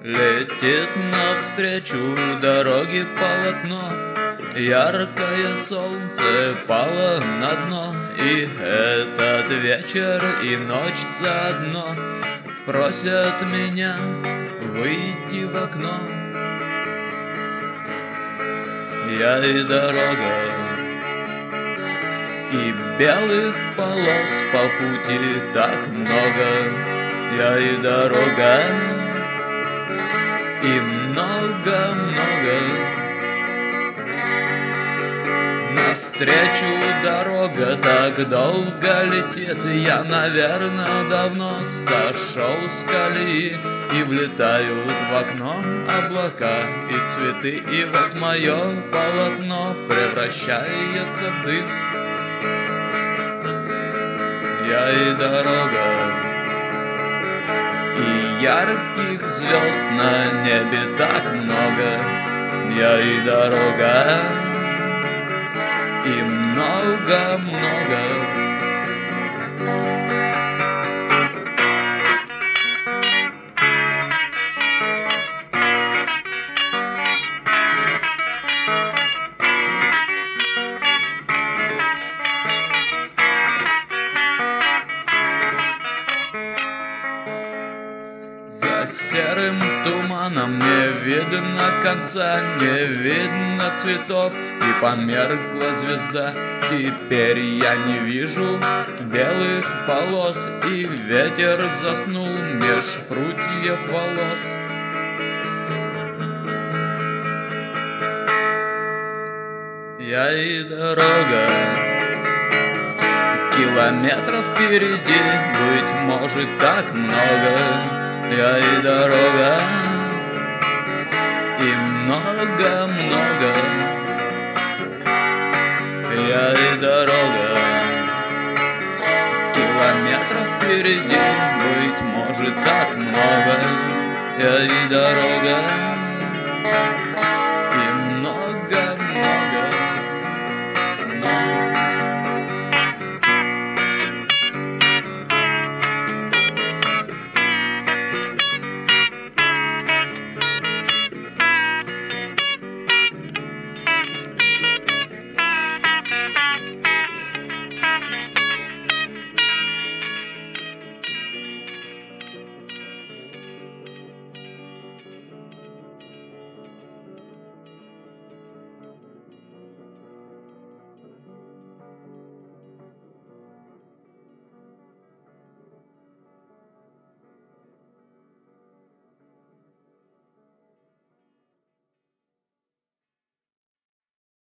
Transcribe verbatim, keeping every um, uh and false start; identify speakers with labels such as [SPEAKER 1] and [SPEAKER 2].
[SPEAKER 1] Летит навстречу дороги полотно, яркое солнце пало на дно, и этот вечер и ночь заодно просят меня выйти в окно. Я и дорога, и белых полос по пути так много. Я и дорога, и много-много. Навстречу дорога так долго летит, я, наверное, давно сошел с колеи, и влетают в окно облака и цветы, и вот мое полотно превращается в дым. Я и дорога, и ярких звезд на небе так много. Я и дорога, и много-много. За серым туманом не видно конца, не видно цветов, и померкла звезда. Теперь я не вижу белых полос, и ветер заснул меж прутьев волос. Я и дорога, километров впереди, быть может, так много. Я и дорога, и много-много. Я и дорога, километров впереди, быть может, так много. Я и дорога.